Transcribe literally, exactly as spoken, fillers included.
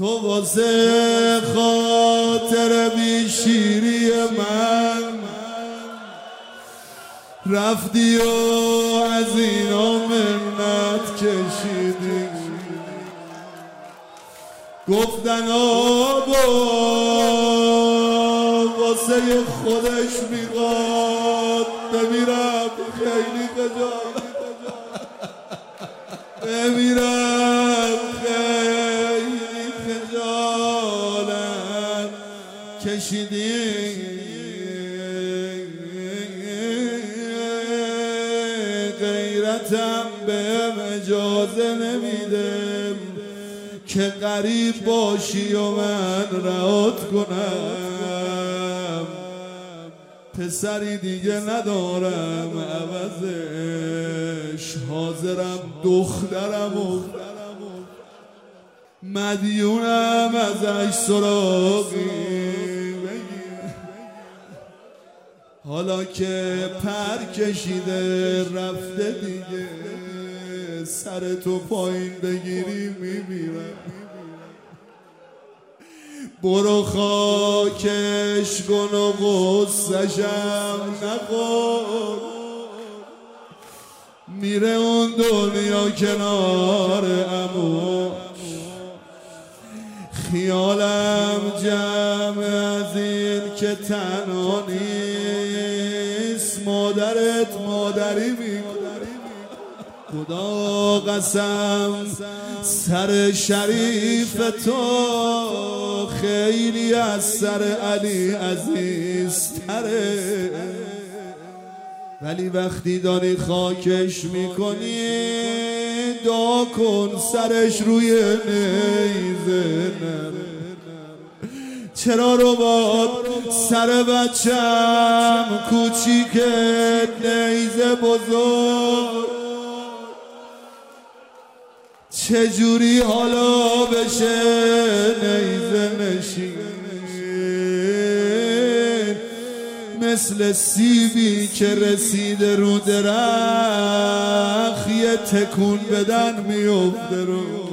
تو واسه خاطر بی شیری من رفتی و از اینا منت کشیدی، گفتن آبا واسه خودش میخواد بمیرم خیلی خجالت بمیرم خیلی خجالت کشیدی، غیرتم بهم اجازه نمیده که غریب باشی و من رهات کنم. پسری دیگه ندارم عوضش، حاضرم دخترم و مدیونم ازش سراغی. حالا که پر کشیده رفته دیگه سر تو پایین بگیری میمیرم. برو خاکش کن و غصه‌شم نخور، میره اون دنیا کنار عموش. خیالم جمع از این که تنها نیست، مادرت مادری میکنه. خدا قسم سر شریف تو خیلی از سر علی عزیزتره، ولی وقتی داری خاکش میکنی دعا کن سرش روی نیزه نره. چرا رو باد سر بچم کوچیکت نیزه بزرگ، چجوری حالا بشه نیزه نشین؟ مثل سیبی که رسیده رو درخت یه تکون بدن میفته رو